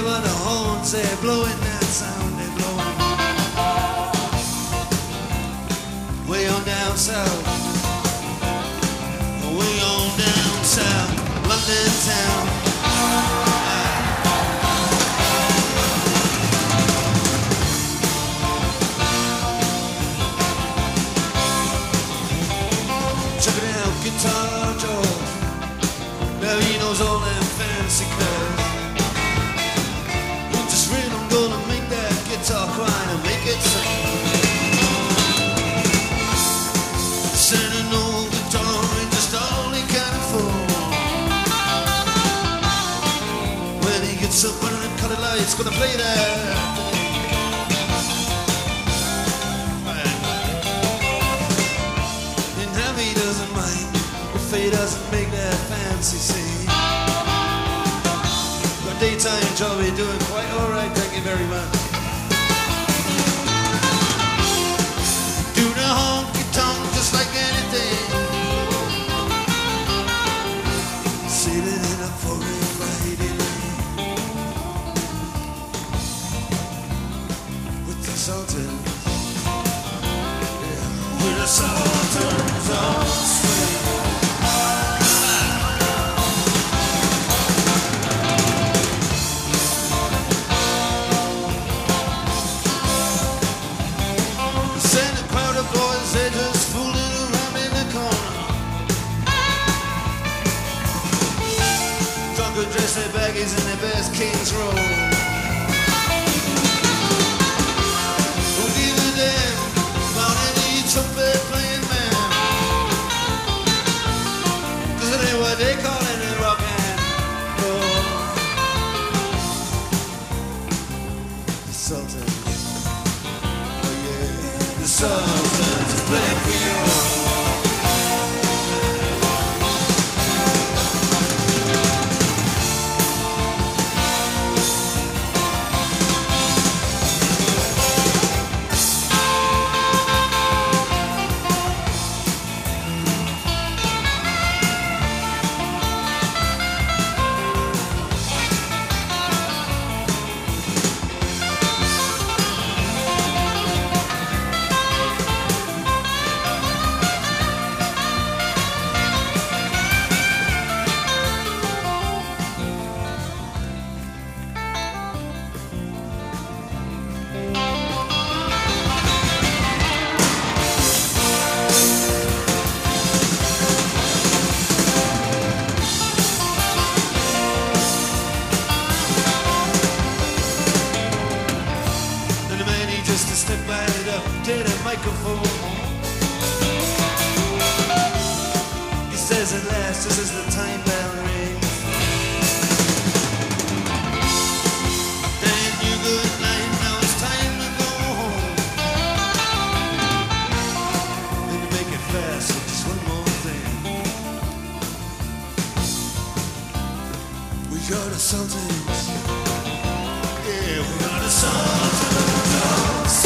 what the horns they're blowing, that sound they're blowing. Way on down south, way on down south, London town. Check it out, Guitar Joe. Now he knows all them fancy curves. Just read, I'm gonna make that guitar cry and make it sing. Send an old guitar and just all he can afford. When he gets up under the colored lights, gonna play that. He doesn't mind if he doesn't make that fancy scene. But daytime job you're doing quite alright, thank you very much. Do the honky tonk just like anything. Sailing in a foreign Friday night with the Sultans. With the Sultans on swing. Send a crowd of boys, they're just fooling around in the corner. Drunk dress their baggies and their best King's Roll. Don't give a damn about any trumpet playing man, 'cause it ain't what they call it in rock and roll. The Sultans, oh yeah, the Sultans play Creole. He says at last, just as the time bell rings, and you good night, now it's time to go home. And to make it fast, just one more thing. We got the Sultans, yeah, we got the Sultans.